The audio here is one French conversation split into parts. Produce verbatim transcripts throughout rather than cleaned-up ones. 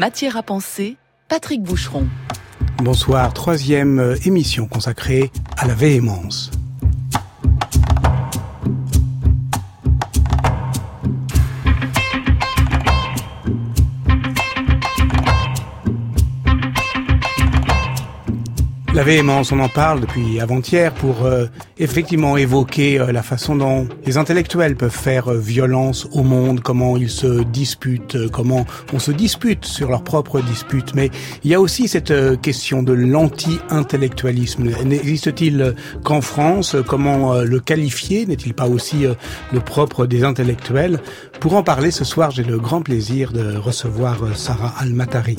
Matière à penser, Patrick Boucheron. Bonsoir, troisième émission consacrée à la véhémence. La véhémence, on en parle depuis avant-hier pour euh, effectivement évoquer euh, la façon dont les intellectuels peuvent faire euh, violence au monde, comment ils se disputent, euh, comment on se dispute sur leurs propres disputes. Mais il y a aussi cette euh, question de l'anti-intellectualisme. N'existe-t-il euh, qu'en France? Comment euh, le qualifier? N'est-il pas aussi euh, le propre des intellectuels? Pour en parler ce soir, j'ai le grand plaisir de recevoir euh, Sarah Al-Matari.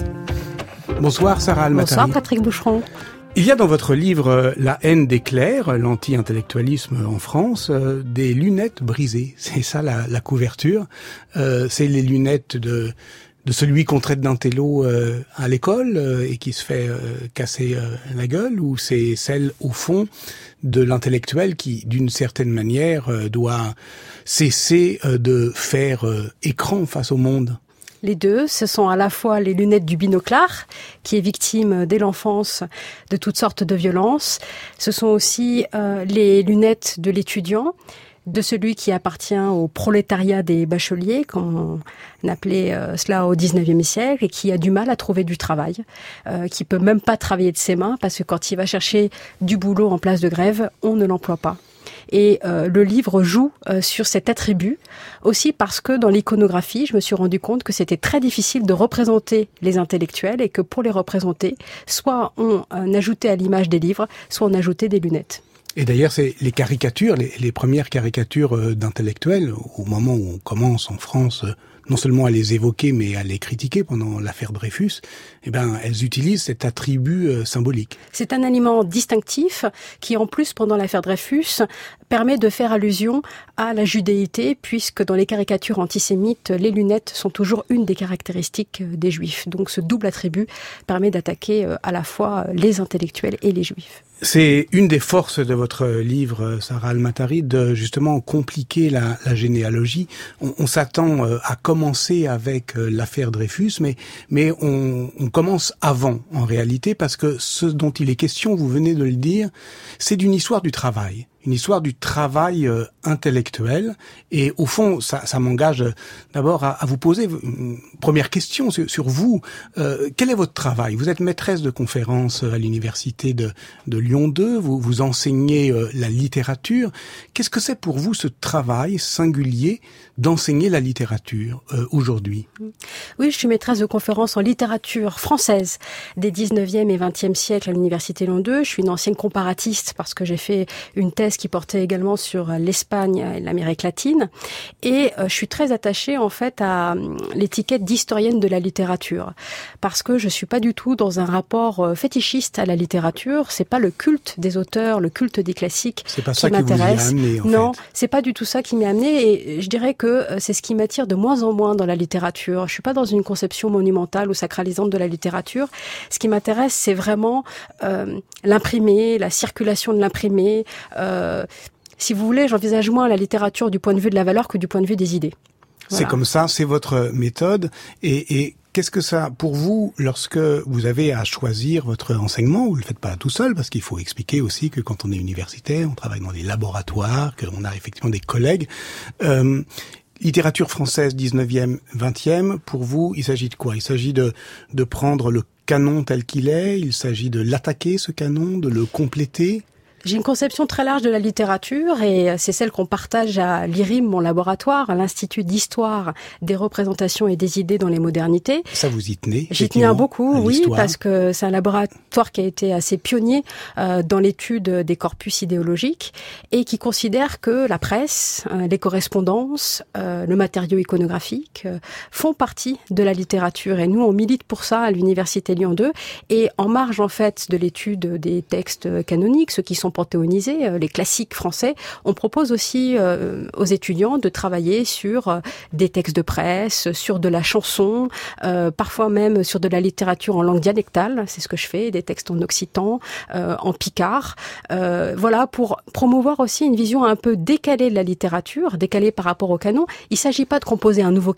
Bonsoir Sarah Al-Matari. Bonsoir Patrick Boucheron. Il y a dans votre livre « La haine des clercs », l'anti-intellectualisme en France, euh, des lunettes brisées. C'est ça la, la couverture. Euh, c'est les lunettes de, de celui qu'on traite d'intello euh, à l'école euh, et qui se fait euh, casser euh, la gueule, ou c'est celle, au fond, de l'intellectuel qui, d'une certaine manière, euh, doit cesser euh, de faire euh, écran face au monde? Les deux, ce sont à la fois les lunettes du binoclard, qui est victime dès l'enfance de toutes sortes de violences. Ce sont aussi euh, les lunettes de l'étudiant, de celui qui appartient au prolétariat des bacheliers, comme on appelait euh, cela au dix-neuvième siècle, et qui a du mal à trouver du travail, euh, qui peut même pas travailler de ses mains, parce que quand il va chercher du boulot en place de grève, on ne l'emploie pas. Et euh, le livre joue euh, sur cet attribut, aussi parce que dans l'iconographie, je me suis rendu compte que c'était très difficile de représenter les intellectuels et que pour les représenter, soit on euh, ajoutait à l'image des livres, soit on ajoutait des lunettes. Et d'ailleurs, c'est les caricatures, les, les premières caricatures euh, d'intellectuels, au moment où on commence en France, euh, non seulement à les évoquer, mais à les critiquer pendant l'affaire Dreyfus, eh ben, elles utilisent cet attribut euh, symbolique. C'est un aliment distinctif qui, en plus, pendant l'affaire Dreyfus, permet de faire allusion à la judéité, puisque dans les caricatures antisémites, les lunettes sont toujours une des caractéristiques des Juifs. Donc ce double attribut permet d'attaquer à la fois les intellectuels et les Juifs. C'est une des forces de votre livre, Sarah Al-Matari, de justement compliquer la, la généalogie. On, on s'attend à commencer avec l'affaire Dreyfus, mais, mais on, on commence avant, en réalité, parce que ce dont il est question, vous venez de le dire, c'est d'une histoire du travail. Une histoire du travail euh, intellectuel. Et au fond, ça, ça m'engage d'abord à, à vous poser une première question sur, sur vous. Euh, quel est votre travail? Vous êtes maîtresse de conférences à l'université de, de Lyon deux, vous, vous enseignez euh, la littérature. Qu'est-ce que c'est pour vous ce travail singulier d'enseigner la littérature euh, aujourd'hui? Oui, je suis maîtresse de conférences en littérature française des dix-neuvième et vingtième siècles à l'université Lyon deux. Je suis une ancienne comparatiste parce que j'ai fait une thèse qui portait également sur l'Espagne et l'Amérique latine. Et euh, je suis très attachée en fait à l'étiquette d'historienne de la littérature, parce que je suis pas du tout dans un rapport fétichiste à la littérature. C'est pas le culte des auteurs, le culte des classiques c'est pas qui ça m'intéresse. Qui vous y a amené, en non, fait. C'est pas du tout ça qui m'est amené. Et je dirais que c'est ce qui m'attire de moins en moins dans la littérature. Je suis pas dans une conception monumentale ou sacralisante de la littérature. Ce qui m'intéresse, c'est vraiment euh, l'imprimé, la circulation de l'imprimé. Euh, Euh, si vous voulez, j'envisage moins la littérature du point de vue de la valeur que du point de vue des idées. Voilà. C'est comme ça, c'est votre méthode. Et, et qu'est-ce que ça, pour vous, lorsque vous avez à choisir votre enseignement, vous le faites pas tout seul, parce qu'il faut expliquer aussi que quand on est universitaire, on travaille dans des laboratoires, qu'on a effectivement des collègues. Euh, littérature française dix-neuvième, vingtième, pour vous, il s'agit de quoi? Il s'agit de, de prendre le canon tel qu'il est, il s'agit de l'attaquer, ce canon, de le compléter? J'ai une conception très large de la littérature et c'est celle qu'on partage à l'I R I M, mon laboratoire, à l'Institut d'histoire des représentations et des idées dans les modernités. Ça, vous y tenez? J'y tiens beaucoup, oui, parce que c'est un laboratoire qui a été assez pionnier euh, dans l'étude des corpus idéologiques et qui considère que la presse, euh, les correspondances, euh, le matériau iconographique euh, font partie de la littérature. Et nous, on milite pour ça à l'Université Lyon deux. Et en marge, en fait, de l'étude des textes canoniques, ceux qui sont panthéonisés, les classiques français, on propose aussi euh, aux étudiants de travailler sur euh, des textes de presse, sur de la chanson, euh, parfois même sur de la littérature en langue dialectale, c'est ce que je fais, des textes en occitan, euh, en picard, euh, voilà, pour promouvoir aussi une vision un peu décalée de la littérature, décalée par rapport au canon. Il ne s'agit pas de composer un nouveau canon,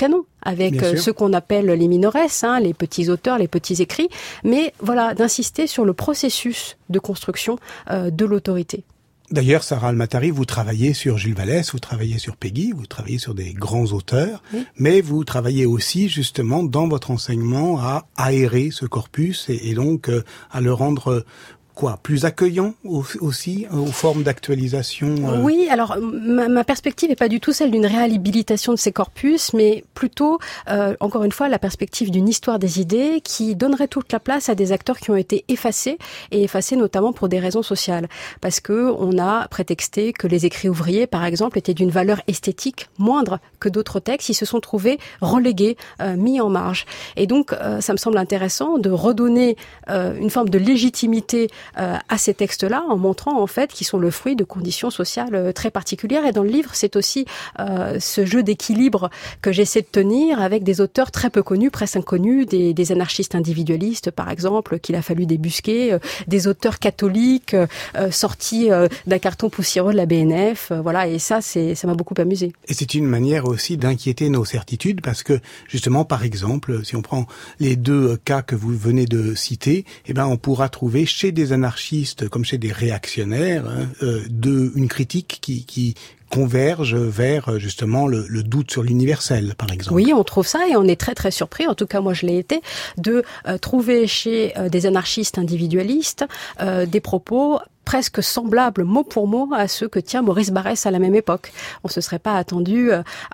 avec euh, ce qu'on appelle les minores, hein, les petits auteurs, les petits écrits, mais voilà, d'insister sur le processus de construction euh, de l'autorité. D'ailleurs, Sarah Almatari, vous travaillez sur Jules Vallès, vous travaillez sur Péguy, vous travaillez sur des grands auteurs, oui. mais vous travaillez aussi justement dans votre enseignement à aérer ce corpus et, et donc euh, à le rendre quoi, plus accueillant aussi aux formes d'actualisation euh... Oui, alors ma, ma perspective n'est pas du tout celle d'une réhabilitation de ces corpus, mais plutôt, euh, encore une fois, la perspective d'une histoire des idées qui donnerait toute la place à des acteurs qui ont été effacés, et effacés notamment pour des raisons sociales. Parce que on a prétexté que les écrits ouvriers, par exemple, étaient d'une valeur esthétique moindre que d'autres textes. Ils se sont trouvés relégués, euh, mis en marge. Et donc, euh, ça me semble intéressant de redonner euh, une forme de légitimité Euh, à ces textes-là, en montrant en fait qu'ils sont le fruit de conditions sociales euh, très particulières. Et dans le livre, c'est aussi euh, ce jeu d'équilibre que j'essaie de tenir avec des auteurs très peu connus, presque inconnus, des, des anarchistes individualistes, par exemple, qu'il a fallu débusquer, euh, des auteurs catholiques euh, sortis euh, d'un carton poussiéreux de la B N F. Euh, voilà, et ça, c'est, ça m'a beaucoup amusé. Et c'est une manière aussi d'inquiéter nos certitudes, parce que justement, par exemple, si on prend les deux cas que vous venez de citer, eh ben, on pourra trouver chez des anarchistes comme chez des réactionnaires hein, euh, de une critique qui, qui converge vers justement le, le doute sur l'universel, par exemple. Oui, on trouve ça et on est très très surpris, en tout cas moi je l'ai été, de euh, trouver chez euh, des anarchistes individualistes euh, des propos presque semblables mot pour mot à ceux que tient Maurice Barrès à la même époque. On se serait pas attendu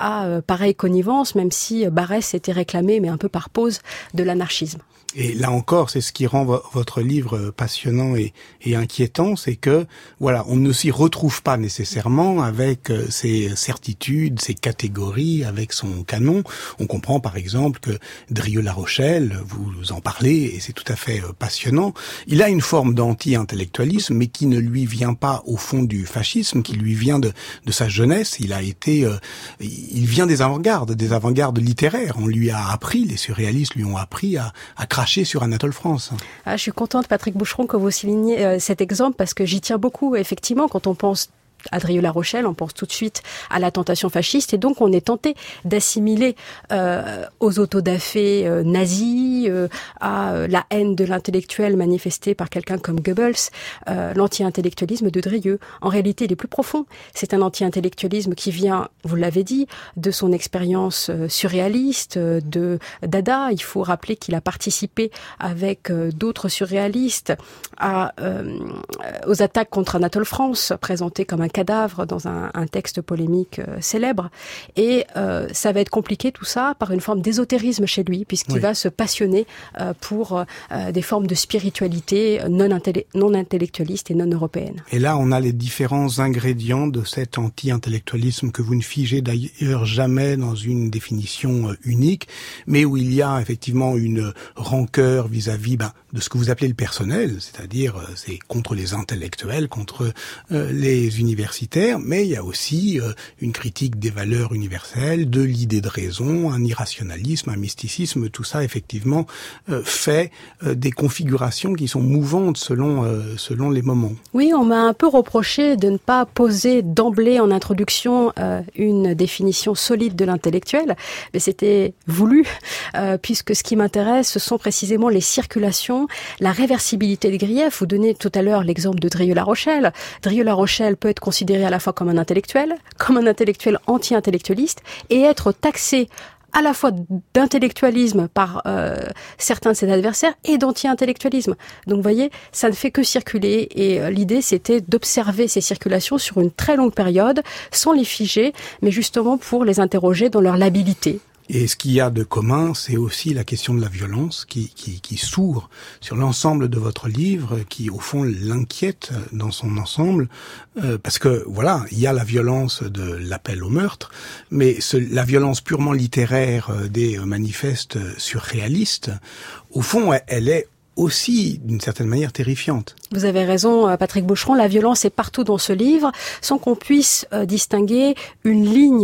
à pareille connivence, même si Barrès était réclamé, mais un peu par pause, de l'anarchisme. Et là encore, c'est ce qui rend vo- votre livre passionnant et, et inquiétant, c'est que voilà, on ne s'y retrouve pas nécessairement avec euh, ses certitudes, ses catégories, avec son canon. On comprend par exemple que Drieux-La Rochelle, vous en parlez et c'est tout à fait euh, passionnant. Il a une forme d'anti-intellectualisme, mais qui ne lui vient pas au fond du fascisme, qui lui vient de, de sa jeunesse. Il a été, euh, il vient des avant-gardes, des avant-gardes littéraires. On lui a appris, les surréalistes lui ont appris à, à cracher sur Anatole France. Ah, je suis contente, Patrick Boucheron, que vous souligniez euh, cet exemple parce que j'y tiens beaucoup. Effectivement, quand on pense à Drieux-La Rochelle, on pense tout de suite à la tentation fasciste et donc on est tenté d'assimiler euh, aux autodafés euh, nazis, euh, à euh, la haine de l'intellectuel manifestée par quelqu'un comme Goebbels, euh, l'anti-intellectualisme de Drieux. En réalité, il est plus profond. C'est un anti-intellectualisme qui vient, vous l'avez dit, de son expérience euh, surréaliste, euh, de Dada. Il faut rappeler qu'il a participé avec euh, d'autres surréalistes à, euh, aux attaques contre Anatole France, présentées comme un cadavre dans un, un texte polémique euh, célèbre. Et euh, ça va être compliqué tout ça par une forme d'ésotérisme chez lui, puisqu'il oui. va se passionner euh, pour euh, des formes de spiritualité non, intellé- non intellectualistes et non européennes. Et là, on a les différents ingrédients de cet anti-intellectualisme que vous ne figez d'ailleurs jamais dans une définition euh, unique, mais où il y a effectivement une rancœur vis-à-vis ben, de ce que vous appelez le personnel, c'est-à-dire euh, c'est contre les intellectuels, contre euh, les universitaires, mais il y a aussi euh, une critique des valeurs universelles, de l'idée de raison, un irrationalisme, un mysticisme, tout ça effectivement euh, fait euh, des configurations qui sont mouvantes selon euh, selon les moments. Oui, on m'a un peu reproché de ne pas poser d'emblée en introduction euh, une définition solide de l'intellectuel, mais c'était voulu, euh, puisque ce qui m'intéresse, ce sont précisément les circulations, la réversibilité des griefs. Vous donnez tout à l'heure l'exemple de Drieux-La Rochelle. Drieux-La Rochelle peut être considéré à la fois comme un intellectuel, comme un intellectuel anti-intellectualiste, et être taxé à la fois d'intellectualisme par euh, certains de ses adversaires et d'anti-intellectualisme. Donc vous voyez, ça ne fait que circuler et euh, l'idée c'était d'observer ces circulations sur une très longue période, sans les figer, mais justement pour les interroger dans leur labilité. Et ce qu'il y a de commun, c'est aussi la question de la violence qui, qui, qui s'ouvre sur l'ensemble de votre livre, qui au fond l'inquiète dans son ensemble, euh, parce que voilà, il y a la violence de l'appel au meurtre, mais ce, la violence purement littéraire des manifestes surréalistes, au fond, elle, elle est aussi, d'une certaine manière, terrifiante. Vous avez raison, Patrick Boucheron, la violence est partout dans ce livre, sans qu'on puisse euh, distinguer une ligne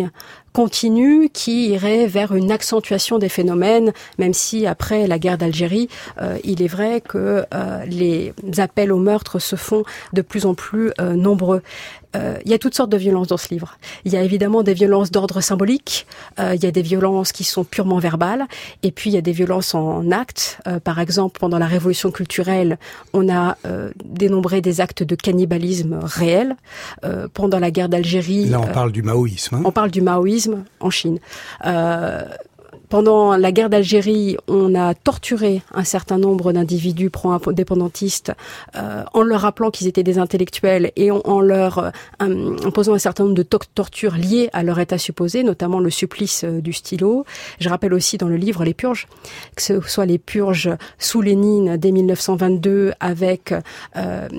continue qui irait vers une accentuation des phénomènes, même si après la guerre d'Algérie, euh, il est vrai que euh, les appels au meurtre se font de plus en plus euh, nombreux. Euh, il y a toutes sortes de violences dans ce livre. Il y a évidemment des violences d'ordre symbolique, euh, il y a des violences qui sont purement verbales, et puis il y a des violences en actes. Euh, par exemple, pendant la Révolution culturelle, on a euh, dénombré des actes de cannibalisme réels. Euh, pendant la guerre d'Algérie... Là, on euh, parle du maoïsme. Hein. On parle du maoïsme en Chine. Euh, Pendant la guerre d'Algérie, on a torturé un certain nombre d'individus pro-indépendantistes euh, en leur rappelant qu'ils étaient des intellectuels et en, en leur euh, imposant un certain nombre de to- tortures liées à leur état supposé, notamment le supplice euh, du stylo. Je rappelle aussi dans le livre les purges, que ce soit les purges sous Lénine dès mille neuf cent vingt-deux avec... Euh,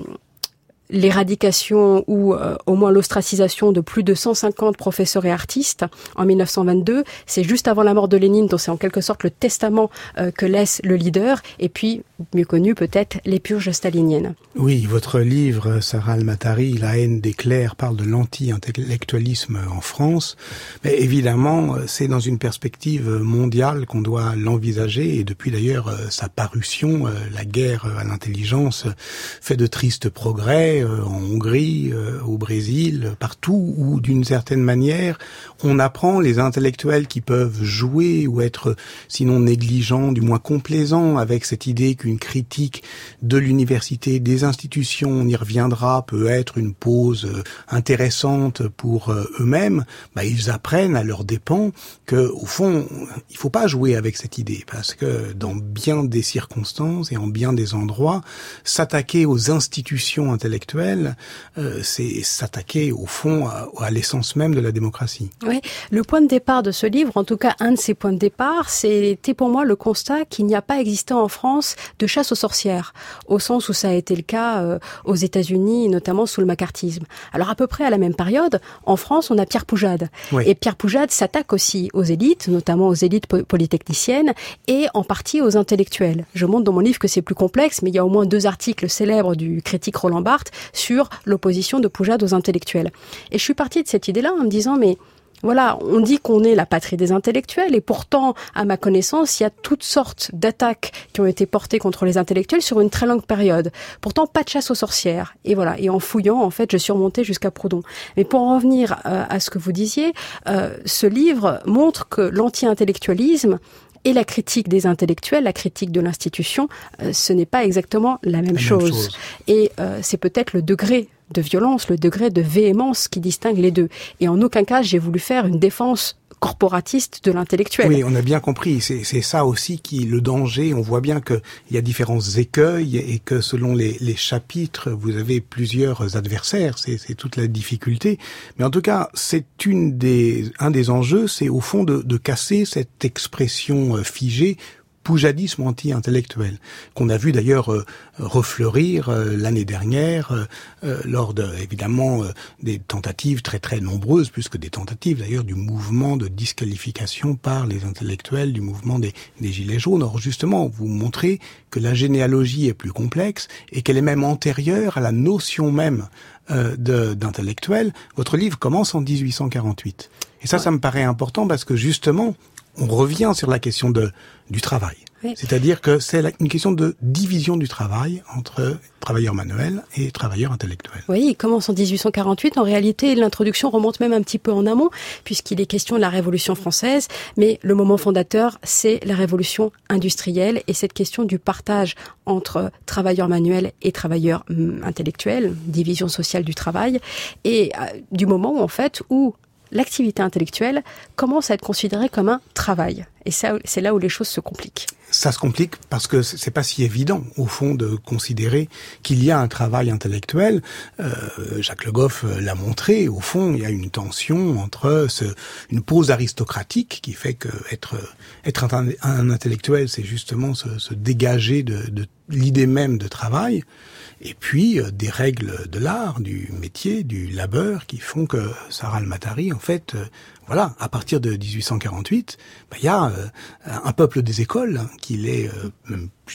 l'éradication ou euh, au moins l'ostracisation de plus de cent cinquante professeurs et artistes en mille neuf cent vingt-deux. C'est juste avant la mort de Lénine, donc c'est en quelque sorte le testament euh, que laisse le leader. Et puis, mieux connu peut-être, les purges staliniennes. Oui, votre livre, Sarah Al-Mattari, La haine des clercs, parle de l'anti-intellectualisme en France. Mais évidemment, c'est dans une perspective mondiale qu'on doit l'envisager. Et depuis d'ailleurs sa parution, La guerre à l'intelligence fait de tristes progrès. En Hongrie, au Brésil, partout où d'une certaine manière on apprend les intellectuels qui peuvent jouer ou être sinon négligents, du moins complaisants avec cette idée qu'une critique de l'université, des institutions, on y reviendra, peut être une pause intéressante pour eux-mêmes. Bah, ils apprennent à leurs dépens que au fond il faut pas jouer avec cette idée parce que dans bien des circonstances et en bien des endroits, s'attaquer aux institutions intellectuelles, euh, c'est s'attaquer au fond à, à l'essence même de la démocratie. Oui, le point de départ de ce livre, en tout cas un de ses points de départ, c'était pour moi le constat qu'il n'y a pas existé en France de chasse aux sorcières, au sens où ça a été le cas euh, aux États-Unis, notamment sous le macartisme. Alors à peu près à la même période, en France, on a Pierre Poujade. Oui. Et Pierre Poujade s'attaque aussi aux élites, notamment aux élites po- polytechniciennes, et en partie aux intellectuels. Je montre dans mon livre que c'est plus complexe, mais il y a au moins deux articles célèbres du critique Roland Barthes sur l'opposition de Poujade aux intellectuels. Et je suis partie de cette idée-là en me disant, mais voilà, on dit qu'on est la patrie des intellectuels et pourtant, à ma connaissance, il y a toutes sortes d'attaques qui ont été portées contre les intellectuels sur une très longue période. Pourtant, pas de chasse aux sorcières. Et voilà, et en fouillant, en fait, je suis remontée jusqu'à Proudhon. Mais pour en revenir euh, à ce que vous disiez, euh, ce livre montre que l'anti-intellectualisme et la critique des intellectuels, la critique de l'institution, euh, ce n'est pas exactement la même, la chose. même chose. Et euh, c'est peut-être le degré de violence, le degré de véhémence qui distingue les deux. Et en aucun cas, j'ai voulu faire une défense corporatiste de l'intellectuel. Oui, on a bien compris. C'est, c'est ça aussi qui le danger. On voit bien qu'il y a différents écueils et que selon les, les chapitres, vous avez plusieurs adversaires. C'est, c'est toute la difficulté. Mais en tout cas, c'est une des, un des enjeux, c'est au fond de, de casser cette expression figée, poujadisme anti-intellectuel, qu'on a vu d'ailleurs euh, refleurir euh, l'année dernière euh, euh, lors de, évidemment, euh, des tentatives très très nombreuses, plus que des tentatives d'ailleurs, du mouvement de disqualification par les intellectuels, du mouvement des, des Gilets jaunes. Or justement, vous montrez que la généalogie est plus complexe et qu'elle est même antérieure à la notion même euh, de, d'intellectuel. Votre livre commence en dix-huit cent quarante-huit. Et ça, ouais. ça me paraît important parce que justement, on revient sur la question de, du travail. Oui. C'est-à-dire que c'est la, une question de division du travail entre travailleurs manuels et travailleurs intellectuels. Oui, il commence en dix-huit cent quarante-huit. En réalité, l'introduction remonte même un petit peu en amont, puisqu'il est question de la Révolution française. Mais le moment fondateur, c'est la Révolution industrielle et cette question du partage entre travailleurs manuels et travailleurs hum, intellectuels, division sociale du travail, et euh, du moment où, en fait, où l'activité intellectuelle commence à être considérée comme un travail. Et ça, c'est là où les choses se compliquent. Ça se complique parce que c'est pas si évident, au fond, de considérer qu'il y a un travail intellectuel. Euh, Jacques Le Goff l'a montré. Au fond, il y a une tension entre ce, une pose aristocratique qui fait que être, être un, un intellectuel, c'est justement se, se dégager de, de l'idée même de travail. Et puis, euh, des règles de l'art, du métier, du labeur, qui font que Sarah Al-Mattari, en fait, euh, voilà, à partir de dix-huit cent quarante-huit, bah, il y a euh, un peuple des écoles, hein, qu'il est euh, même plutôt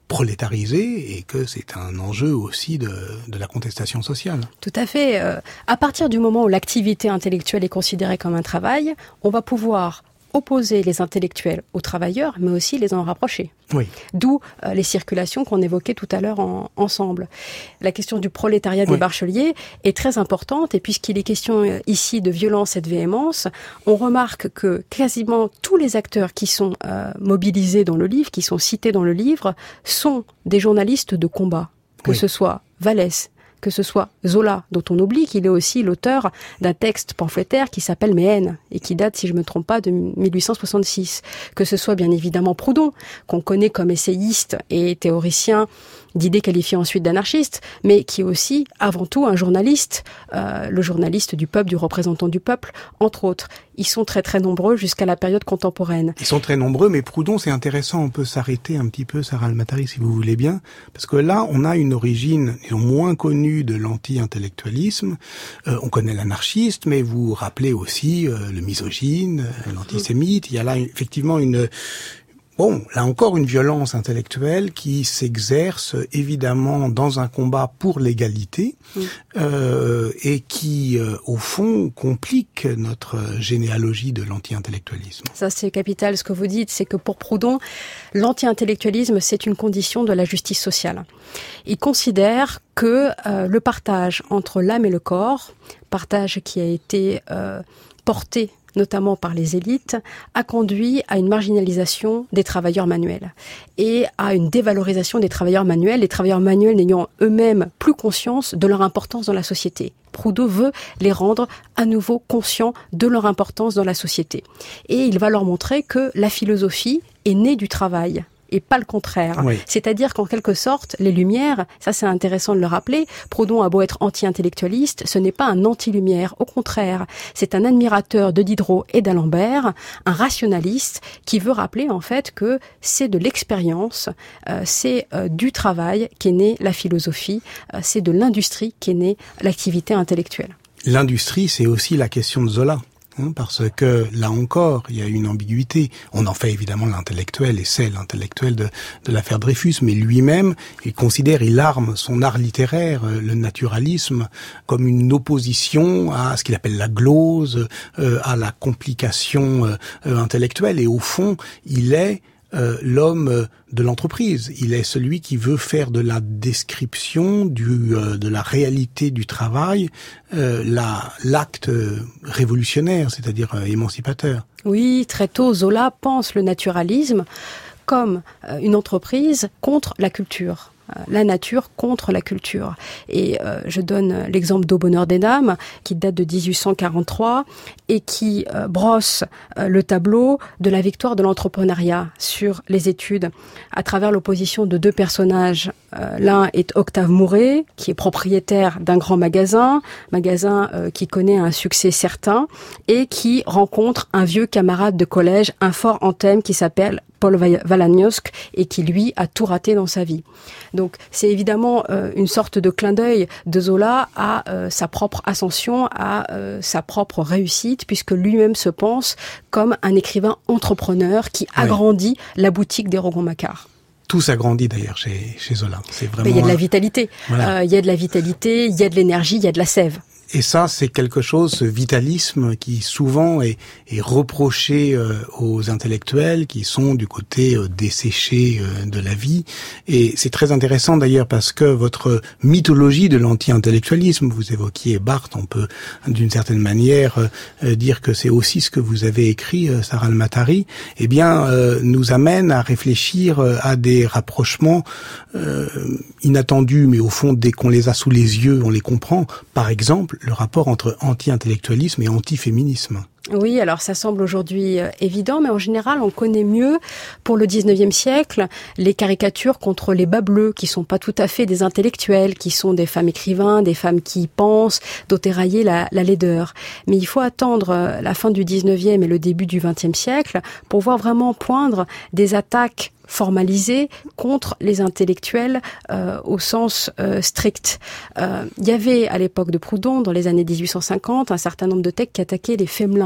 prolétarisé et que c'est un enjeu aussi de, de la contestation sociale. Tout à fait. Euh, à partir du moment où l'activité intellectuelle est considérée comme un travail, on va pouvoir opposer les intellectuels aux travailleurs, mais aussi les en rapprocher. Oui. D'où euh, les circulations qu'on évoquait tout à l'heure en, ensemble. La question du prolétariat oui. des bacheliers est très importante, et puisqu'il est question euh, ici de violence et de véhémence, on remarque que quasiment tous les acteurs qui sont euh, mobilisés dans le livre, qui sont cités dans le livre, sont des journalistes de combat. Que oui. ce soit Vallès, que ce soit Zola, dont on oublie qu'il est aussi l'auteur d'un texte pamphlétaire qui s'appelle Mes haines, et qui date, si je ne me trompe pas, de mille huit cent soixante-six. Que ce soit bien évidemment Proudhon, qu'on connaît comme essayiste et théoricien d'idées qualifiées ensuite d'anarchistes, mais qui est aussi, avant tout, un journaliste, euh, le journaliste du peuple, du représentant du peuple, entre autres. Ils sont très très nombreux jusqu'à la période contemporaine. Ils sont très nombreux, mais Proudhon, c'est intéressant, on peut s'arrêter un petit peu, Sarah Al-Matari, si vous voulez bien, parce que là, on a une origine disons, moins connue de l'anti-intellectualisme. Euh, on connaît l'anarchiste, mais vous rappelez aussi euh, le misogyne, euh, l'antisémite. Il y a là effectivement une... Bon, là encore une violence intellectuelle qui s'exerce évidemment dans un combat pour l'égalité mmh. euh, et qui, euh, au fond, complique notre généalogie de l'anti-intellectualisme. Ça, c'est capital. Ce que vous dites, c'est que pour Proudhon, l'anti-intellectualisme, c'est une condition de la justice sociale. Il considère que euh, le partage entre l'âme et le corps, partage qui a été euh, porté notamment par les élites, a conduit à une marginalisation des travailleurs manuels et à une dévalorisation des travailleurs manuels, les travailleurs manuels n'ayant eux-mêmes plus conscience de leur importance dans la société. Proudhon veut les rendre à nouveau conscients de leur importance dans la société. Et il va leur montrer que la philosophie est née du travail. Et pas le contraire. Oui. C'est-à-dire qu'en quelque sorte, les Lumières, ça c'est intéressant de le rappeler, Proudhon a beau être anti-intellectualiste, ce n'est pas un anti-Lumière, au contraire, c'est un admirateur de Diderot et d'Alembert, un rationaliste qui veut rappeler en fait que c'est de l'expérience, euh, c'est euh, du travail qu'est née la philosophie, euh, c'est de l'industrie qu'est née l'activité intellectuelle. L'industrie, c'est aussi la question de Zola. Parce que, là encore, il y a une ambiguïté. On en fait évidemment l'intellectuel, et c'est l'intellectuel de, de l'affaire Dreyfus, mais lui-même, il considère, il arme son art littéraire, le naturalisme, comme une opposition à ce qu'il appelle la glose, euh, à la complication euh, intellectuelle, et au fond, il est Euh, l'homme de l'entreprise. Il est celui qui veut faire de la description du, euh, de la réalité du travail euh, la, l'acte révolutionnaire, c'est-à-dire euh, émancipateur. Oui, très tôt, Zola pense le naturalisme comme euh, une entreprise contre la culture. La nature contre la culture. Et euh, je donne l'exemple d'Au bonheur des dames, qui date de dix-huit cent quarante-trois et qui euh, brosse euh, le tableau de la victoire de l'entrepreneuriat sur les études à travers l'opposition de deux personnages. Euh, l'un est Octave Mouret, qui est propriétaire d'un grand magasin, magasin euh, qui connaît un succès certain et qui rencontre un vieux camarade de collège, un fort en thème qui s'appelle Paul Valagnosc et qui, lui, a tout raté dans sa vie. Donc, c'est évidemment euh, une sorte de clin d'œil de Zola à euh, sa propre ascension, à euh, sa propre réussite, puisque lui-même se pense comme un écrivain entrepreneur qui oui. agrandit la boutique des Rougon-Macquart. Tout s'agrandit d'ailleurs chez, chez Zola. C'est vraiment. Il y a de la vitalité. Voilà. Euh, il y a de la vitalité, il y a de l'énergie, il y a de la sève. Et ça, c'est quelque chose, ce vitalisme qui souvent est, est reproché euh, aux intellectuels qui sont du côté euh, desséché euh, de la vie. Et c'est très intéressant d'ailleurs parce que votre mythologie de l'anti-intellectualisme, vous évoquiez Barthes, on peut d'une certaine manière euh, dire que c'est aussi ce que vous avez écrit, euh, Sarah Al-Matari, eh bien, euh, nous amène à réfléchir euh, à des rapprochements euh, inattendus, mais au fond, dès qu'on les a sous les yeux, on les comprend. Par exemple, le rapport entre anti-intellectualisme et anti-féminisme. Oui, alors ça semble aujourd'hui euh, évident, mais en général, on connaît mieux, pour le dix-neuvième siècle, les caricatures contre les bas bleus, qui sont pas tout à fait des intellectuels, qui sont des femmes écrivains, des femmes qui pensent, d'otérailler la, la laideur. Mais il faut attendre euh, la fin du dix-neuvième et le début du vingtième siècle pour voir vraiment poindre des attaques formalisé contre les intellectuels euh, au sens euh, strict. Euh, il y avait à l'époque de Proudhon, dans les années dix-huit cent cinquante, un certain nombre de textes qui attaquaient les fémelins.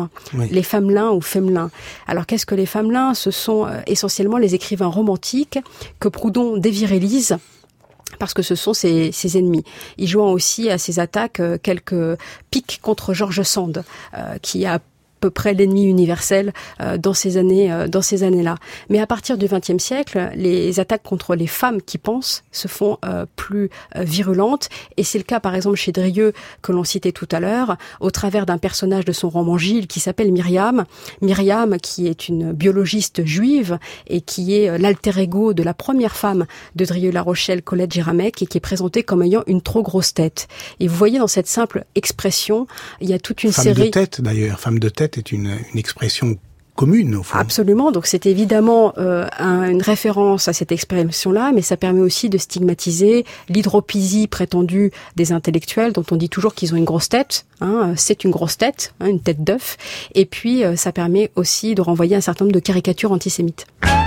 oui. les femmelins ou femmelins. Alors qu'est-ce que les femmelins? Ce sont euh, essentiellement les écrivains romantiques que Proudhon dévirilise, parce que ce sont ses, ses ennemis. Il joint aussi à ses attaques euh, quelques piques contre George Sand, euh, qui a à peu près l'ennemi universel euh, dans ces années, euh, dans ces années-là. Mais à partir du vingtième siècle, les attaques contre les femmes qui pensent se font euh, plus euh, virulentes, et c'est le cas par exemple chez Drieux que l'on citait tout à l'heure, au travers d'un personnage de son roman Gilles qui s'appelle Myriam. Myriam, qui est une biologiste juive et qui est l'alter ego de la première femme de Drieux-La Rochelle, Colette Géramec, et qui est présentée comme ayant une trop grosse tête. Et vous voyez dans cette simple expression, il y a toute une femme série... Femme de tête d'ailleurs, femme de tête est une, une expression commune au fond. Absolument, donc c'est évidemment euh, un, une référence à cette expression-là, mais ça permet aussi de stigmatiser l'hydropésie prétendue des intellectuels, dont on dit toujours qu'ils ont une grosse tête, hein, c'est une grosse tête, hein, une tête d'œuf, et puis euh, ça permet aussi de renvoyer un certain nombre de caricatures antisémites.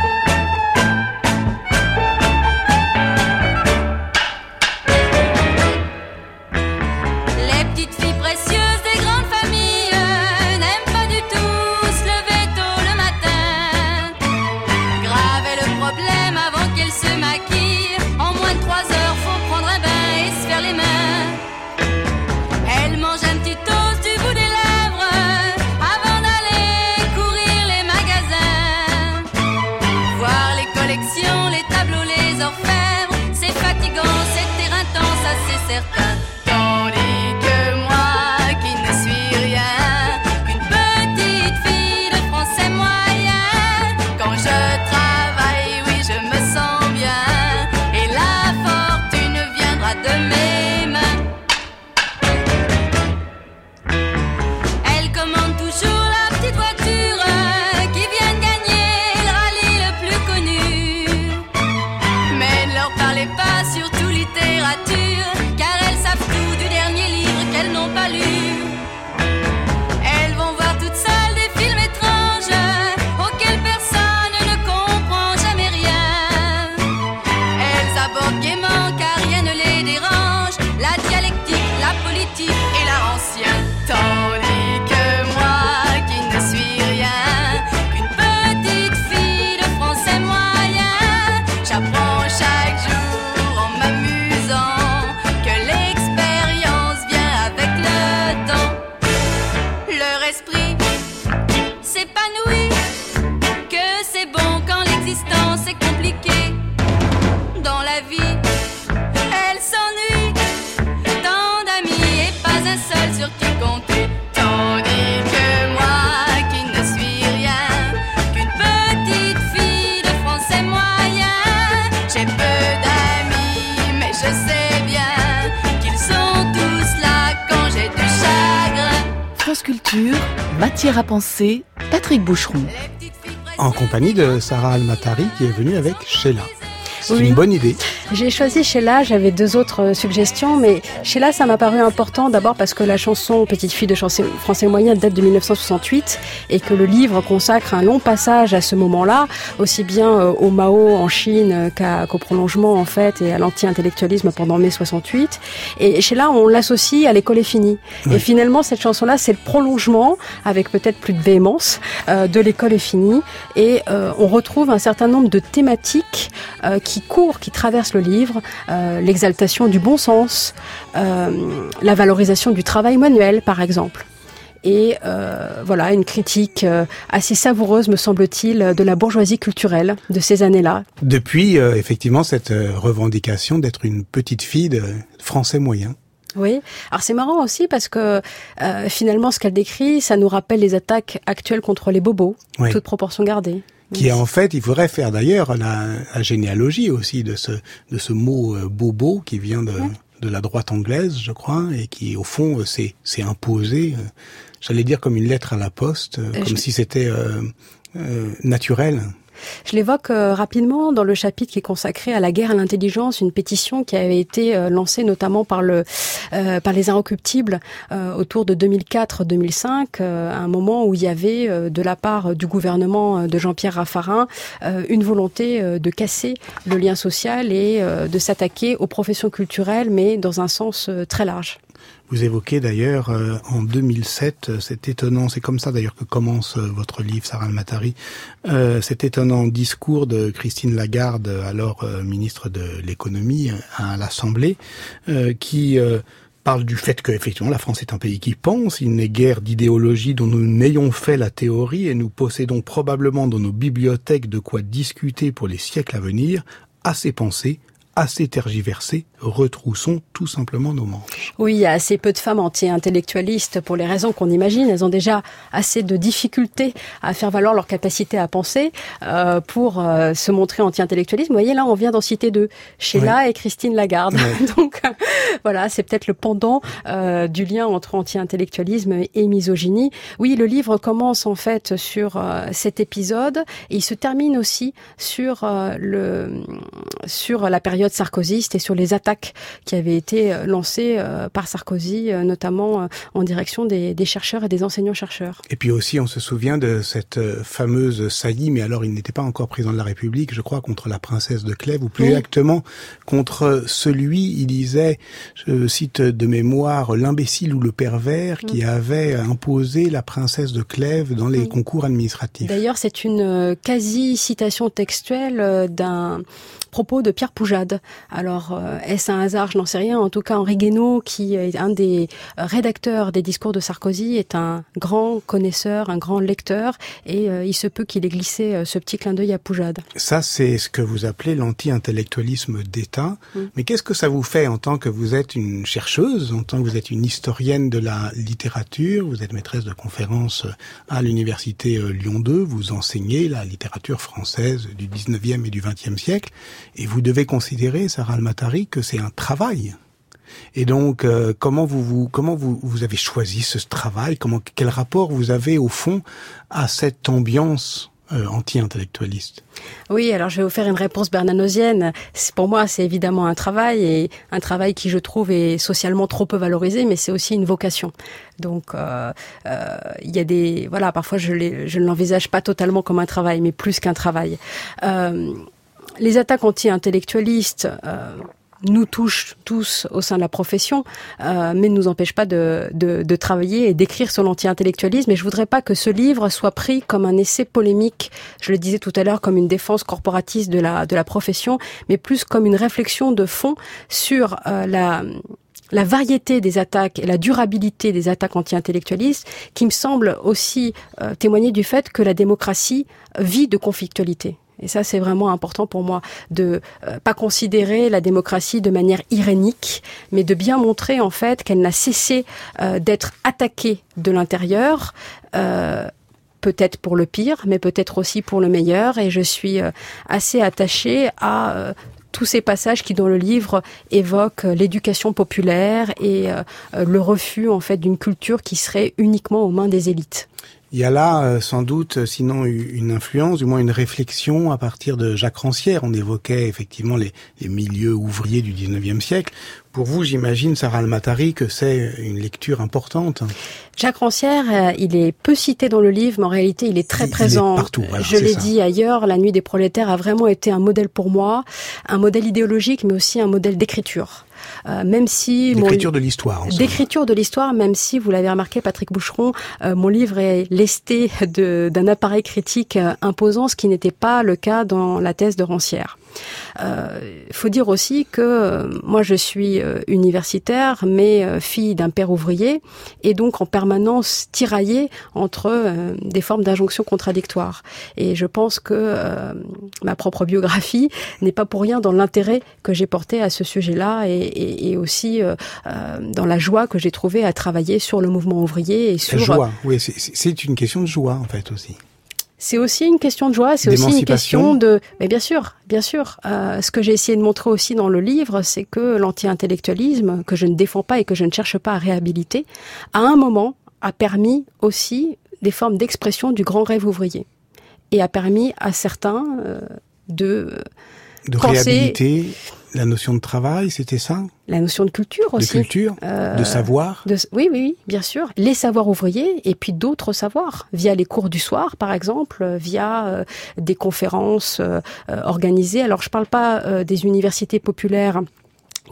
Culture, matière à penser, Patrick Boucheron. En compagnie de Sarah Al-Matari qui est venue avec Sheila. C'est oui. une bonne idée. J'ai choisi Sheila, j'avais deux autres suggestions, mais Sheila, ça m'a paru important d'abord parce que la chanson Petite fille de français moyen date de mille neuf cent soixante-huit et que le livre consacre un long passage à ce moment-là, aussi bien au Mao en Chine qu'à, qu'au prolongement en fait et à l'anti-intellectualisme pendant mai soixante-huit. Et Sheila, on l'associe à l'école est finie. Oui. Et finalement, cette chanson-là, c'est le prolongement, avec peut-être plus de véhémence, euh, de l'école est finie. Et euh, on retrouve un certain nombre de thématiques euh, qui courent, qui traversent le livre, euh, l'exaltation du bon sens, euh, la valorisation du travail manuel, par exemple. Et euh, voilà, une critique euh, assez savoureuse, me semble-t-il, de la bourgeoisie culturelle de ces années-là. Depuis, euh, effectivement, cette euh, revendication d'être une petite fille de français moyen. Oui, alors c'est marrant aussi parce que euh, finalement, ce qu'elle décrit, ça nous rappelle les attaques actuelles contre les bobos, oui. Toute proportion gardée. Qui est en fait, il faudrait faire d'ailleurs la, la généalogie aussi de ce de ce mot euh, bobo qui vient de ouais. de la droite anglaise, je crois, et qui au fond euh, s'est s'est imposé, euh, j'allais dire comme une lettre à la poste, euh, comme je... si c'était euh, euh, naturel. Je l'évoque euh, rapidement dans le chapitre qui est consacré à la guerre à l'intelligence, une pétition qui avait été euh, lancée notamment par le euh, par les Inrecuptibles euh, autour de deux mille quatre deux mille cinq, euh, à un moment où il y avait euh, de la part du gouvernement de Jean-Pierre Raffarin euh, une volonté euh, de casser le lien social et euh, de s'attaquer aux professions culturelles, mais dans un sens euh, très large. Vous évoquez d'ailleurs euh, en deux mille sept, cet étonnant, c'est comme ça d'ailleurs que commence euh, votre livre, Sarah Al-Mattari, euh, cet étonnant discours de Christine Lagarde, alors euh, ministre de l'économie à l'Assemblée, euh, qui euh, parle du fait qu'effectivement la France est un pays qui pense, il n'est guère d'idéologie dont nous n'ayons fait la théorie et nous possédons probablement dans nos bibliothèques de quoi discuter pour les siècles à venir. Assez pensé, assez tergiversé, retroussons tout simplement nos manches. Oui, il y a assez peu de femmes anti-intellectualistes pour les raisons qu'on imagine. Elles ont déjà assez de difficultés à faire valoir leur capacité à penser euh, pour euh, se montrer anti-intellectualistes. Vous voyez, là, on vient d'en citer deux, Sheila ouais. et Christine Lagarde. Ouais. Donc, euh, voilà, c'est peut-être le pendant euh, du lien entre anti-intellectualisme et misogynie. Oui, le livre commence en fait sur euh, cet épisode et il se termine aussi sur euh, le sur la période sarkozyste et sur les attaques qui avaient été lancées par Sarkozy, notamment en direction des, des chercheurs et des enseignants-chercheurs. Et puis aussi, on se souvient de cette fameuse saillie, mais alors il n'était pas encore président de la République, je crois, contre la princesse de Clèves, ou plus oui. exactement contre celui, il disait, je cite de mémoire, l'imbécile ou le pervers qui mmh. avait imposé la princesse de Clèves dans les oui. concours administratifs. D'ailleurs, c'est une quasi-citation textuelle d'un propos de Pierre Poujade. Alors, euh, est-ce un hasard? Je n'en sais rien. En tout cas, Henri Guénaud, qui est un des rédacteurs des discours de Sarkozy, est un grand connaisseur, un grand lecteur, et euh, il se peut qu'il ait glissé euh, ce petit clin d'œil à Poujade. Ça, c'est ce que vous appelez l'anti-intellectualisme d'État. Mmh. Mais qu'est-ce que ça vous fait en tant que vous êtes une chercheuse, en tant que vous êtes une historienne de la littérature, vous êtes maîtresse de conférences à l'université Lyon deux, vous enseignez la littérature française du dix-neuvième et du vingtième siècle, et vous devez considérer, Sarah Al-Mattari, que c'est un travail. Et donc, euh, comment vous, vous comment vous, vous avez choisi ce travail? Comment quel rapport vous avez au fond à cette ambiance euh, anti-intellectualiste? Oui, alors je vais vous faire une réponse bernanosienne. Pour moi, c'est évidemment un travail, et un travail qui, je trouve, est socialement trop peu valorisé, mais c'est aussi une vocation. Donc, euh, euh, il y a des voilà, parfois je, les, je ne l'envisage pas totalement comme un travail, mais plus qu'un travail. Euh, Les attaques anti-intellectualistes euh, nous touchent tous au sein de la profession, euh, mais ne nous empêchent pas de, de, de travailler et d'écrire sur l'anti-intellectualisme. Et je voudrais pas que ce livre soit pris comme un essai polémique, je le disais tout à l'heure, comme une défense corporatiste de la, de la profession, mais plus comme une réflexion de fond sur euh, la... la variété des attaques et la durabilité des attaques anti-intellectualistes, qui me semble aussi euh, témoigner du fait que la démocratie vit de conflictualité. Et ça, c'est vraiment important pour moi, de euh, pas considérer la démocratie de manière irénique, mais de bien montrer en fait qu'elle n'a cessé euh, d'être attaquée de l'intérieur, euh, peut-être pour le pire, mais peut-être aussi pour le meilleur. Et je suis euh, assez attachée à euh, tous ces passages qui, dans le livre, évoquent l'éducation populaire et euh, le refus en fait d'une culture qui serait uniquement aux mains des élites. Il y a là, euh, sans doute, sinon une influence, du moins une réflexion à partir de Jacques Rancière. On évoquait effectivement les, les milieux ouvriers du dix-neuvième siècle. Pour vous, j'imagine, Sarah Al-Mattari, que c'est une lecture importante. Jacques Rancière, euh, il est peu cité dans le livre, mais en réalité, il est très il, présent. Il est partout, voilà, Je l'ai ça. dit ailleurs, La Nuit des prolétaires a vraiment été un modèle pour moi, un modèle idéologique, mais aussi un modèle d'écriture. Euh, même si d'écriture mon... de l'histoire. D'écriture de l'histoire, même si, vous l'avez remarqué, Patrick Boucheron, euh, mon livre est lesté de, d'un appareil critique euh, imposant, ce qui n'était pas le cas dans la thèse de Rancière. Il euh, faut dire aussi que euh, moi je suis euh, universitaire, mais euh, fille d'un père ouvrier, et donc en permanence tiraillée entre euh, des formes d'injonctions contradictoires. Et je pense que euh, ma propre biographie n'est pas pour rien dans l'intérêt que j'ai porté à ce sujet-là, et, et, et aussi euh, euh, dans la joie que j'ai trouvée à travailler sur le mouvement ouvrier et sur... La joie, oui, c'est, c'est une question de joie en fait aussi. C'est aussi une question de joie, c'est aussi une question de... Mais bien sûr, bien sûr. Euh, ce que j'ai essayé de montrer aussi dans le livre, c'est que l'anti-intellectualisme, que je ne défends pas et que je ne cherche pas à réhabiliter, à un moment a permis aussi des formes d'expression du grand rêve ouvrier. Et a permis à certains euh, de... De penser... réhabiliter la notion de travail, c'était ça? La notion de culture aussi. De culture, euh, de savoir. De, oui, oui, oui, bien sûr. Les savoirs ouvriers et puis d'autres savoirs, via les cours du soir, par exemple, via euh, des conférences euh, organisées. Alors, je parle pas euh, des universités populaires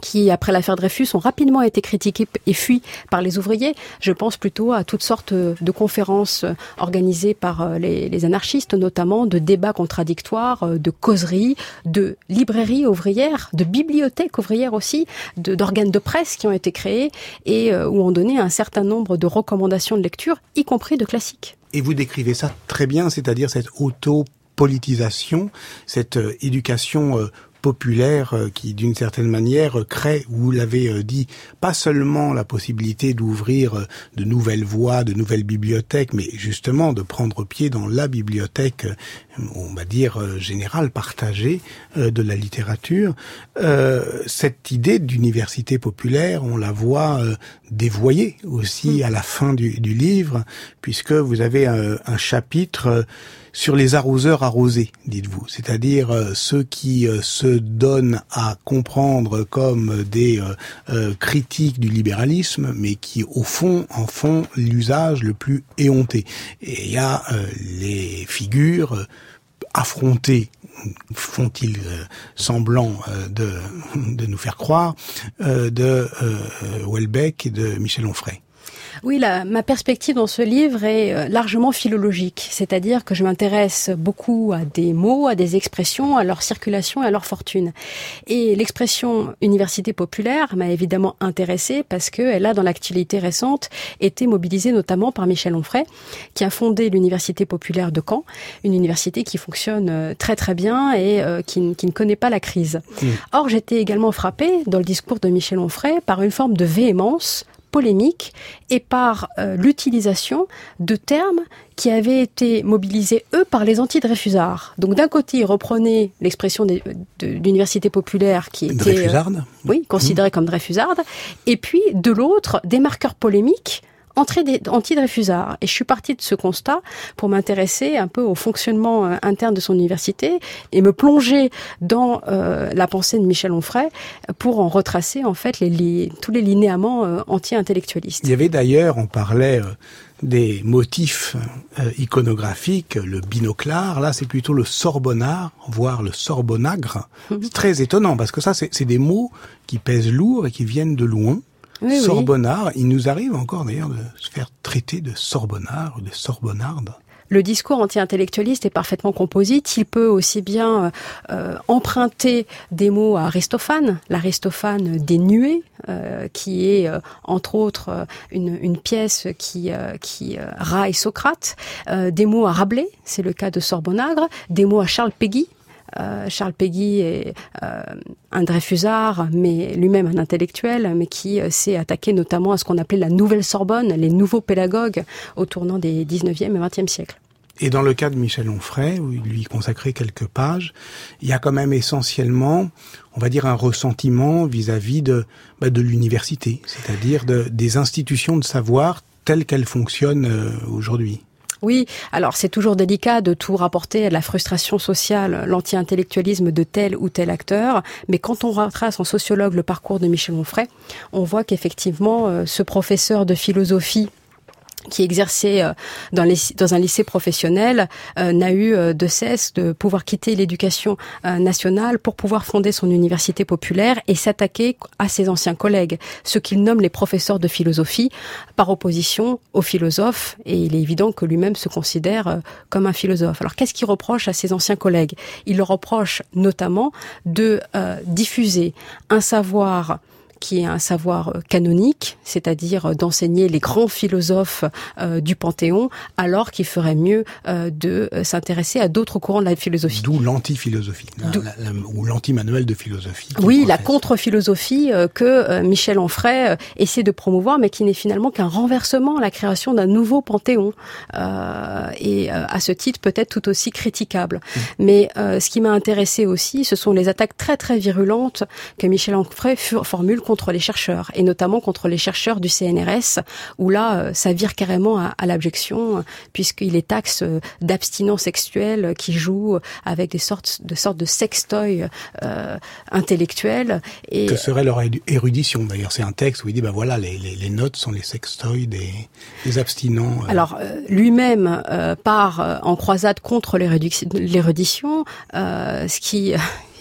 qui, après l'affaire Dreyfus, ont rapidement été critiqués et fuis par les ouvriers. Je pense plutôt à toutes sortes de conférences organisées par les, les anarchistes, notamment de débats contradictoires, de causeries, de librairies ouvrières, de bibliothèques ouvrières aussi, de, d'organes de presse qui ont été créés et euh, où on donnait un certain nombre de recommandations de lecture, y compris de classiques. Et vous décrivez ça très bien, c'est-à-dire cette auto-politisation, cette euh, éducation euh, populaire euh, qui, d'une certaine manière, euh, crée, vous l'avez euh, dit, pas seulement la possibilité d'ouvrir euh, de nouvelles voies, de nouvelles bibliothèques, mais justement de prendre pied dans la bibliothèque, euh, on va dire, euh, générale, partagée euh, de la littérature. Euh, cette idée d'université populaire, on la voit euh, dévoyée aussi à la fin du, du livre, puisque vous avez un, un chapitre euh, sur les arroseurs arrosés, dites-vous, c'est-à-dire euh, ceux qui euh, se donnent à comprendre comme des euh, euh, critiques du libéralisme, mais qui au fond en font l'usage le plus éhonté. Et il y a euh, les figures euh, affrontées, font-ils euh, semblant euh, de, de nous faire croire, euh, de euh, Houellebecq et de Michel Onfray. Oui, la, ma perspective dans ce livre est largement philologique, c'est-à-dire que je m'intéresse beaucoup à des mots, à des expressions, à leur circulation et à leur fortune. Et l'expression université populaire m'a évidemment intéressée parce qu'elle a, dans l'actualité récente, été mobilisée notamment par Michel Onfray, qui a fondé l'université populaire de Caen, une université qui fonctionne très très bien et euh, qui, qui ne connaît pas la crise. Mmh. Or, j'étais également frappée, dans le discours de Michel Onfray, par une forme de véhémence polémique et par euh, l'utilisation de termes qui avaient été mobilisés, eux, par les anti-Dreyfusards. Donc d'un côté, ils reprenaient l'expression de, de l'université populaire qui était Dreyfusarde. Euh, oui, considérée mmh. comme Dreyfusarde, et puis de l'autre, des marqueurs polémiques anti-Dreyfusards. Et je suis partie de ce constat pour m'intéresser un peu au fonctionnement euh, interne de son université et me plonger dans euh, la pensée de Michel Onfray pour en retracer en fait les, les, tous les linéaments euh, anti-intellectualistes. Il y avait d'ailleurs, on parlait euh, des motifs euh, iconographiques, le binoclard, là c'est plutôt le sorbonnard, voire le sorbonnagre. Mmh. C'est très étonnant parce que ça c'est, c'est des mots qui pèsent lourd et qui viennent de loin. Oui, Sorbonnard, oui. Il nous arrive encore d'ailleurs de se faire traiter de sorbonnard ou de sorbonnarde. Le discours anti-intellectualiste est parfaitement composite. Il peut aussi bien euh, emprunter des mots à Aristophane, l'Aristophane des nuées, euh, qui est euh, entre autres une, une pièce qui, euh, qui euh, raille Socrate, euh, des mots à Rabelais, c'est le cas de Sorbonnagre, des mots à Charles Péguy. Euh, Charles Péguy est euh, un Dreyfusard, mais lui-même un intellectuel, mais qui euh, s'est attaqué notamment à ce qu'on appelait la nouvelle Sorbonne, les nouveaux pédagogues au tournant des dix-neuvième et vingtième siècles. Et dans le cas de Michel Onfray, où il lui consacrait quelques pages, il y a quand même essentiellement, on va dire, un ressentiment vis-à-vis de, bah, de l'université, c'est-à-dire de, des institutions de savoir telles qu'elles fonctionnent euh, aujourd'hui. Oui, alors c'est toujours délicat de tout rapporter à la frustration sociale, l'anti-intellectualisme de tel ou tel acteur, mais quand on retrace en sociologue le parcours de Michel Onfray, on voit qu'effectivement, euh, ce professeur de philosophie qui exerçait dans, les, dans un lycée professionnel, euh, n'a eu de cesse de pouvoir quitter l'éducation euh, nationale pour pouvoir fonder son université populaire et s'attaquer à ses anciens collègues, ceux qu'il nomme les professeurs de philosophie, par opposition aux philosophes, et il est évident que lui-même se considère euh, comme un philosophe. Alors qu'est-ce qu'il reproche à ses anciens collègues ? Il leur reproche notamment de euh, diffuser un savoir qui est un savoir canonique, c'est-à-dire d'enseigner les grands philosophes euh, du Panthéon, alors qu'il ferait mieux euh, de s'intéresser à d'autres courants de la philosophie. D'où l'anti-philosophie, la, la, la, ou l'anti-manuel de philosophie. Oui, professe. La contre-philosophie euh, que euh, Michel Onfray euh, essaie de promouvoir, mais qui n'est finalement qu'un renversement, la création d'un nouveau Panthéon, euh, et euh, à ce titre peut-être tout aussi critiquable. Mmh. Mais euh, ce qui m'a intéressé aussi, ce sont les attaques très très virulentes que Michel Onfray formule contre les chercheurs, et notamment contre les chercheurs du C N R S, où là, euh, ça vire carrément à, à l'abjection, euh, puisqu'il est taxe euh, d'abstinence sexuelle euh, qui joue avec des sortes de sortes de sextoys euh, intellectuels. Et que serait leur érudition d'ailleurs? C'est un texte où il dit, ben voilà, les, les, les notes sont les sextoys des, des abstinents. Euh. Alors euh, lui-même euh, part euh, en croisade contre l'érudition, euh, ce qui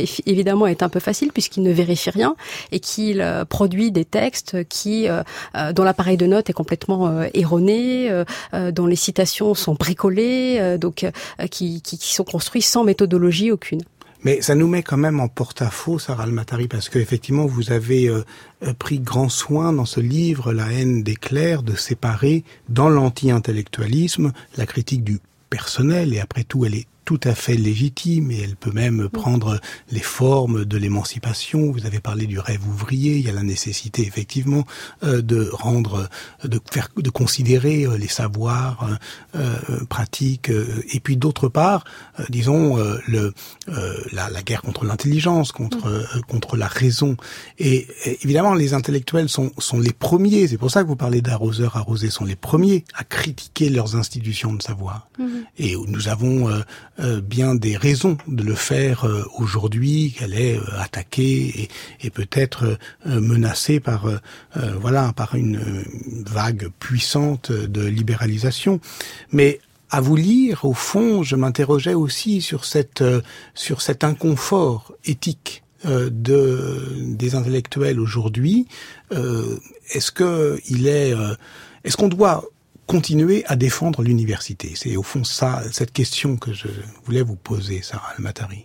évidemment est un peu facile puisqu'il ne vérifie rien et qu'il euh, produit des textes qui euh, euh, dont l'appareil de notes est complètement euh, erroné, euh, euh, dont les citations sont bricolées, euh, donc euh, qui, qui, qui sont construits sans méthodologie aucune. Mais ça nous met quand même en porte-à-faux, Sarah Almatari, parce que effectivement, vous avez euh, pris grand soin dans ce livre, La haine des clercs, de séparer dans l'anti-intellectualisme la critique du personnel, et après tout, elle est tout à fait légitime et elle peut même prendre les formes de l'émancipation. Vous avez parlé du rêve ouvrier. Il y a la nécessité effectivement euh, de rendre, de faire, de considérer euh, les savoirs euh, pratiques. Euh, et puis d'autre part, euh, disons euh, le euh, la, la guerre contre l'intelligence, contre euh, contre la raison. Et, et évidemment, les intellectuels sont sont les premiers. C'est pour ça que vous parlez d'arroseurs arrosés. Sont les premiers à critiquer leurs institutions de savoir. Mmh. Et nous avons euh, Euh, bien des raisons de le faire euh, aujourd'hui, qu'elle est euh, attaquée et, et peut-être euh, menacée par euh, euh, voilà par une, une vague puissante de libéralisation. Mais à vous lire, au fond, je m'interrogeais aussi sur cette euh, sur cet inconfort éthique euh, de des intellectuels aujourd'hui. Euh, est-ce que il est euh, est-ce qu'on doit continuer à défendre l'université? C'est au fond ça, cette question que je voulais vous poser, Sarah Almatari.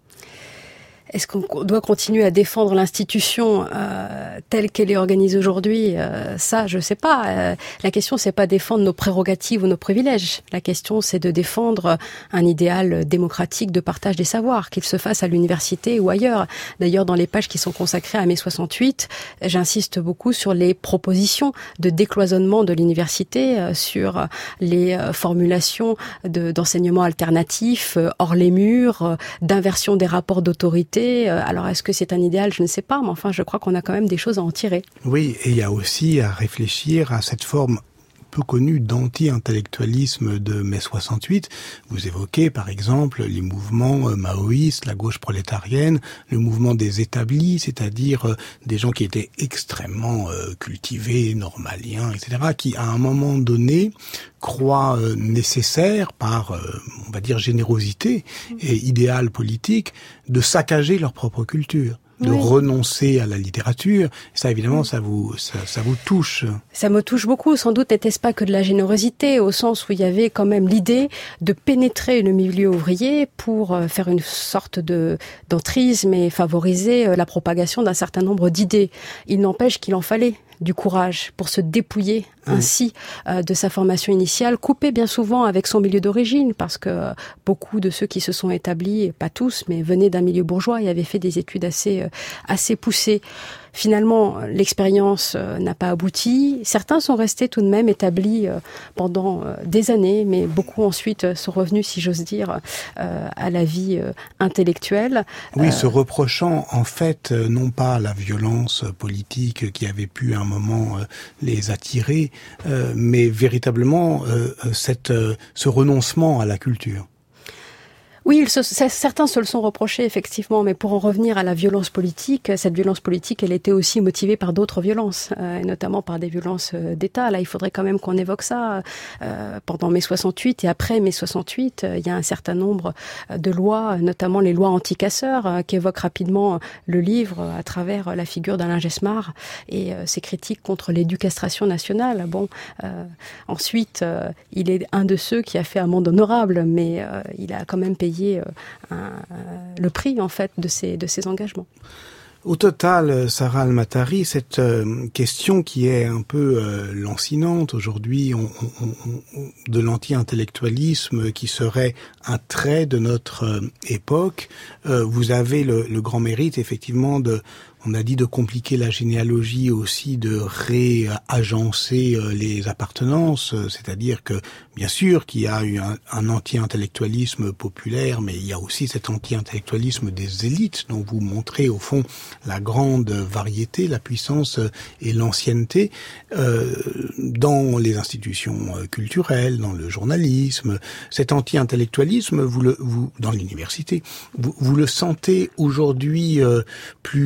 Est-ce qu'on doit continuer à défendre l'institution euh, telle qu'elle est organisée aujourd'hui? euh, Ça, je sais pas. Euh, la question, c'est pas défendre nos prérogatives ou nos privilèges. La question, c'est de défendre un idéal démocratique de partage des savoirs, qu'il se fasse à l'université ou ailleurs. D'ailleurs, dans les pages qui sont consacrées à mai soixante-huit, j'insiste beaucoup sur les propositions de décloisonnement de l'université, euh, sur les euh, formulations de, d'enseignement alternatif euh, hors les murs, euh, d'inversion des rapports d'autorité. Alors, est-ce que c'est un idéal? Je ne sais pas, mais enfin, je crois qu'on a quand même des choses à en tirer. Oui, et il y a aussi à réfléchir à cette forme peu connue d'anti-intellectualisme de mai soixante-huit. Vous évoquez, par exemple, les mouvements maoïstes, la gauche prolétarienne, le mouvement des établis, c'est-à-dire des gens qui étaient extrêmement euh, cultivés, normaliens, et cetera, qui, à un moment donné, croient euh, nécessaire, par, euh, on va dire, générosité et idéal politique, de saccager leur propre culture, de oui. renoncer à la littérature. Ça, évidemment, ça vous, ça, ça vous touche. Ça me touche beaucoup. Sans doute n'était-ce pas que de la générosité, au sens où il y avait quand même l'idée de pénétrer le milieu ouvrier pour faire une sorte de d'entrisme et favoriser la propagation d'un certain nombre d'idées. Il n'empêche qu'il en fallait du courage pour se dépouiller mmh. ainsi euh, de sa formation initiale, coupée bien souvent avec son milieu d'origine, parce que euh, beaucoup de ceux qui se sont établis, pas tous, mais venaient d'un milieu bourgeois et avaient fait des études assez euh, assez poussées. Finalement, l'expérience euh, n'a pas abouti. Certains sont restés tout de même établis euh, pendant euh, des années, mais beaucoup ensuite euh, sont revenus, si j'ose dire, euh, à la vie euh, intellectuelle. Oui, euh, se reprochant en fait euh, non pas la violence politique qui avait pu à un moment euh, les attirer, euh, mais véritablement euh, cette, euh, ce renoncement à la culture. Oui, se, certains se le sont reprochés, effectivement, mais pour en revenir à la violence politique, cette violence politique, elle était aussi motivée par d'autres violences, euh, et notamment par des violences d'État. Là, il faudrait quand même qu'on évoque ça. Euh, pendant mai soixante-huit et après mai soixante-huit, euh, il y a un certain nombre de lois, notamment les lois anti-casseurs, euh, qui évoquent rapidement le livre à travers la figure d'Alain Gesmar et euh, ses critiques contre l'éducation nationale. Bon, euh, ensuite, euh, il est un de ceux qui a fait amende honorable, mais euh, il a quand même payé Un, le prix en fait de ces de ces engagements. Au total, Sarah Almatari, cette euh, question qui est un peu euh, lancinante aujourd'hui, on, on, on, de l'anti-intellectualisme qui serait un trait de notre euh, époque, euh, vous avez le, le grand mérite effectivement de, on a dit de compliquer la généalogie, aussi de réagencer les appartenances, c'est-à-dire que, bien sûr, qu'il y a eu un, un anti-intellectualisme populaire, mais il y a aussi cet anti-intellectualisme des élites dont vous montrez, au fond, la grande variété, la puissance et l'ancienneté euh, dans les institutions culturelles, dans le journalisme. Cet anti-intellectualisme, vous le, vous, dans l'université, vous, vous le sentez aujourd'hui euh, plus... Euh,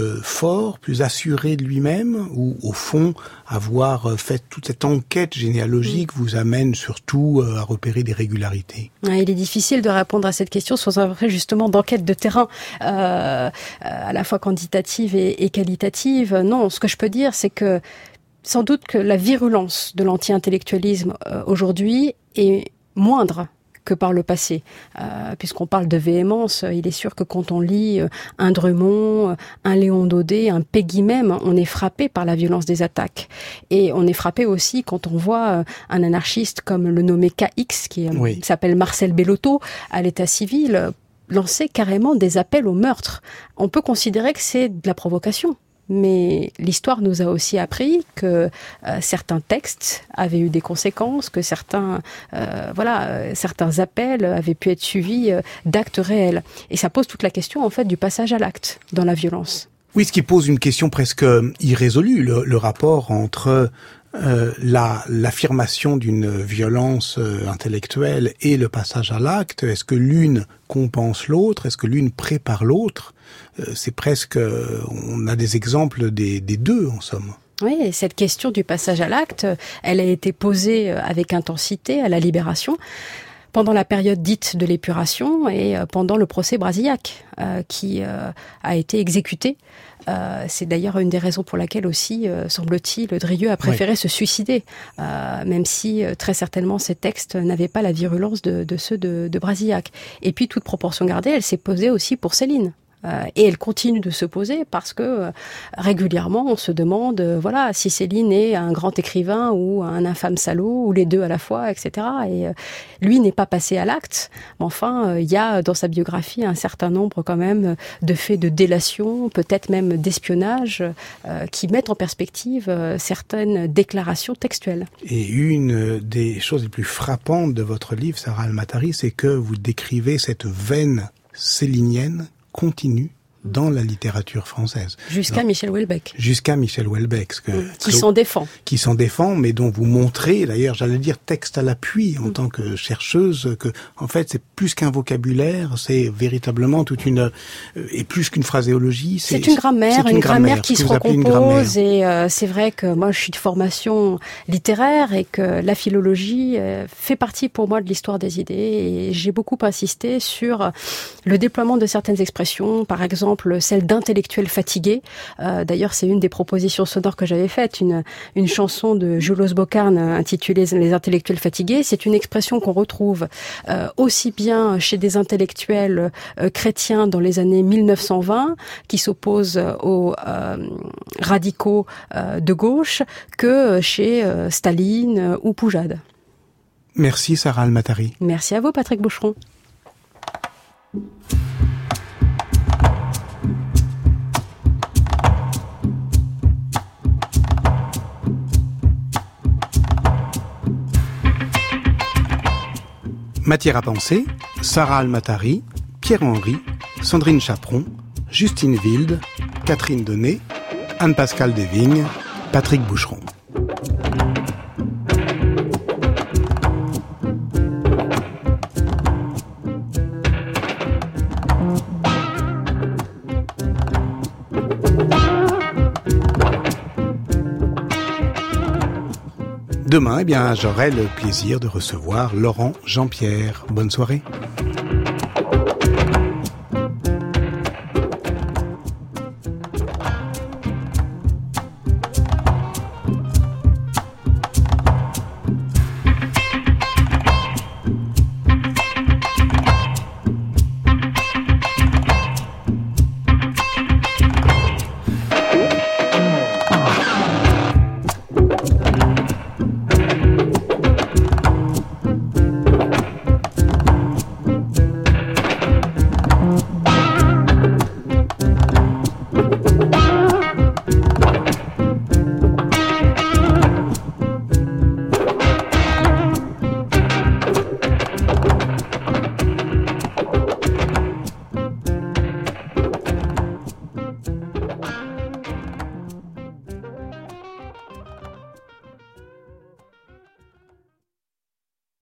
euh, fort, plus assuré de lui-même, ou au fond, avoir fait toute cette enquête généalogique vous amène surtout euh, à repérer des régularités? Il est difficile de répondre à cette question sans avoir fait justement d'enquête de terrain, euh, à la fois quantitative et, et qualitative. Non, ce que je peux dire, c'est que sans doute que la virulence de l'anti-intellectualisme euh, aujourd'hui est moindre que par le passé. Euh, puisqu'on parle de véhémence, il est sûr que quand on lit euh, un Drummond, euh, un Léon Daudet, un Péguy même, on est frappé par la violence des attaques. Et on est frappé aussi quand on voit euh, un anarchiste comme le nommé K X, qui, est, oui. qui s'appelle Marcel Bellotto, à l'état civil, euh, lancer carrément des appels au meurtre. On peut considérer que c'est de la provocation. Mais l'histoire nous a aussi appris que euh, certains textes avaient eu des conséquences, que certains, euh, voilà, euh, certains appels avaient pu être suivis euh, d'actes réels. Et ça pose toute la question en fait du passage à l'acte dans la violence. Oui, ce qui pose une question presque irrésolue, le, le rapport entre euh, la, l'affirmation d'une violence euh, intellectuelle et le passage à l'acte. Est-ce que l'une compense l'autre? Est-ce que l'une prépare l'autre? euh, C'est presque, euh, on a des exemples des, des deux en somme. Oui, et cette question du passage à l'acte, elle a été posée avec intensité à la Libération, pendant la période dite de l'épuration et pendant le procès Brasillac, euh, qui euh, a été exécuté. Euh, c'est d'ailleurs une des raisons pour laquelle aussi, euh, semble-t-il, Drieux a préféré oui. se suicider, euh, même si euh, très certainement ces textes n'avaient pas la virulence de, de ceux de, de Brasillac. Et puis, toute proportion gardée, elle s'est posée aussi pour Céline. Euh, et elle continue de se poser parce que euh, régulièrement on se demande euh, voilà si Céline est un grand écrivain ou un infâme salaud ou les deux à la fois, et cetera. Et euh, lui n'est pas passé à l'acte. Mais enfin, il euh, y a dans sa biographie un certain nombre quand même de faits de délation, peut-être même d'espionnage, euh, qui mettent en perspective euh, certaines déclarations textuelles. Et une des choses les plus frappantes de votre livre, Sarah Al-Mathari, c'est que vous décrivez cette veine célinienne continue dans la littérature française. Jusqu'à Donc, Michel Houellebecq. Jusqu'à Michel Houellebecq. Que, mmh, qui s'en défend. Qui s'en défend, mais dont vous montrez, d'ailleurs, j'allais dire texte à l'appui, en mmh. tant que chercheuse, que, en fait, c'est plus qu'un vocabulaire, c'est véritablement toute une, euh, et plus qu'une phraséologie. C'est, c'est une grammaire, c'est une, une grammaire, grammaire qui se recompose, et euh, c'est vrai que moi, je suis de formation littéraire, et que la philologie euh, fait partie pour moi de l'histoire des idées, et j'ai beaucoup insisté sur le déploiement de certaines expressions, par exemple, celle d'intellectuel fatigué. Euh, d'ailleurs, c'est une des propositions sonores que j'avais faites, une, une chanson de Julos Bocarn intitulée « Les intellectuels fatigués ». C'est une expression qu'on retrouve euh, aussi bien chez des intellectuels euh, chrétiens dans les années mille neuf cent vingt, qui s'opposent aux euh, radicaux euh, de gauche, que chez euh, Staline euh, ou Poujade. Merci Sarah Al-Mathari. Merci à vous Patrick Boucheron. Matière à penser, Sarah Al-Mathari, Pierre-Henry, Sandrine Chaperon, Justine Wilde, Catherine Donnet, Anne-Pascale Desvignes, Patrick Boucheron. Demain, eh bien, j'aurai le plaisir de recevoir Laurent Jean-Pierre. Bonne soirée.